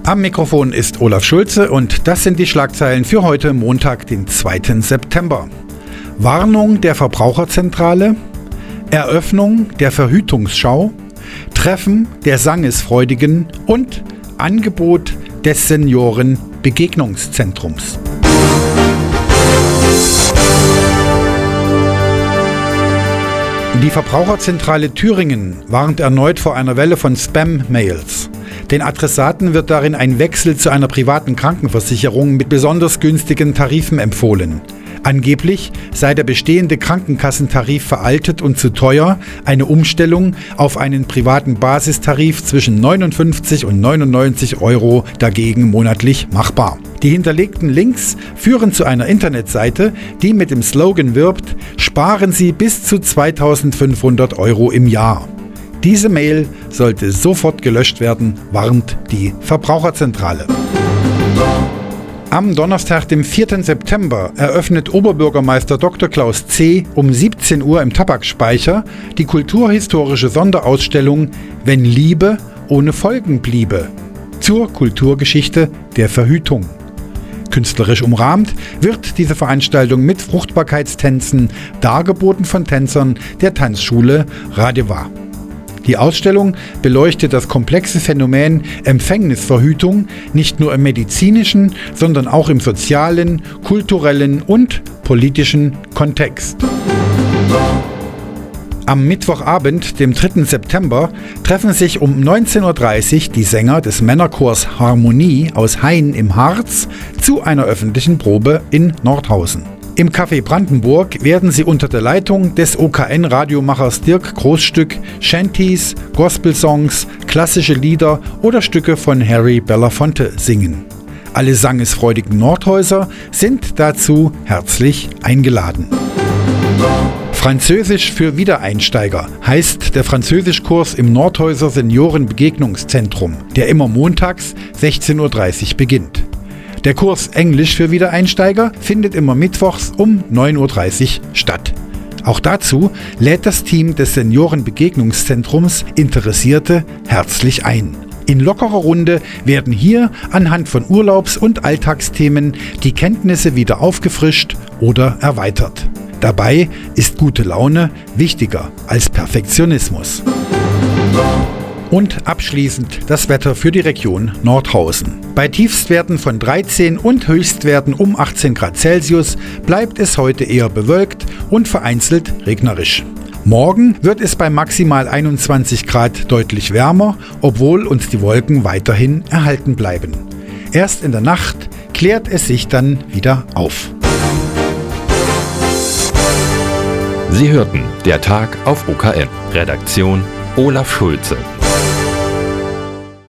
Am Mikrofon ist Olaf Schulze und das sind die Schlagzeilen für heute Montag, den 2. September. Warnung der Verbraucherzentrale, Eröffnung der Verhütungsschau, Treffen der Sangesfreudigen und Angebot des Seniorenbegegnungszentrums. Die Verbraucherzentrale Thüringen warnt erneut vor einer Welle von Spam-Mails. Den Adressaten wird darin ein Wechsel zu einer privaten Krankenversicherung mit besonders günstigen Tarifen empfohlen. Angeblich sei der bestehende Krankenkassentarif veraltet und zu teuer, eine Umstellung auf einen privaten Basistarif zwischen 59 und 99 Euro dagegen monatlich machbar. Die hinterlegten Links führen zu einer Internetseite, die mit dem Slogan wirbt: Sparen Sie bis zu 2.500 Euro im Jahr. Diese Mail sollte sofort gelöscht werden, warnt die Verbraucherzentrale. Am Donnerstag, dem 4. September, eröffnet Oberbürgermeister Dr. Klaus C. um 17 Uhr im Tabakspeicher die kulturhistorische Sonderausstellung »Wenn Liebe ohne Folgen bliebe« zur Kulturgeschichte der Verhütung. Künstlerisch umrahmt wird diese Veranstaltung mit Fruchtbarkeitstänzen, dargeboten von Tänzern der Tanzschule Radewa. Die Ausstellung beleuchtet das komplexe Phänomen Empfängnisverhütung nicht nur im medizinischen, sondern auch im sozialen, kulturellen und politischen Kontext. Am Mittwochabend, dem 3. September, treffen sich um 19.30 Uhr die Sänger des Männerchors Harmonie aus Hain im Harz zu einer öffentlichen Probe in Nordhausen. Im Café Brandenburg werden sie unter der Leitung des OKN-Radiomachers Dirk Großstück Shanties, Gospelsongs, klassische Lieder oder Stücke von Harry Belafonte singen. Alle sangesfreudigen Nordhäuser sind dazu herzlich eingeladen. Französisch für Wiedereinsteiger heißt der Französischkurs im Nordhäuser Seniorenbegegnungszentrum, der immer montags 16.30 Uhr beginnt. Der Kurs Englisch für Wiedereinsteiger findet immer mittwochs um 9.30 Uhr statt. Auch dazu lädt das Team des Seniorenbegegnungszentrums Interessierte herzlich ein. In lockerer Runde werden hier anhand von Urlaubs- und Alltagsthemen die Kenntnisse wieder aufgefrischt oder erweitert. Dabei ist gute Laune wichtiger als Perfektionismus. Und abschließend das Wetter für die Region Nordhausen. Bei Tiefstwerten von 13 und Höchstwerten um 18 Grad Celsius bleibt es heute eher bewölkt und vereinzelt regnerisch. Morgen wird es bei maximal 21 Grad deutlich wärmer, obwohl uns die Wolken weiterhin erhalten bleiben. Erst in der Nacht klärt es sich dann wieder auf. Sie hörten der Tag auf OKN. Redaktion Olaf Schulze.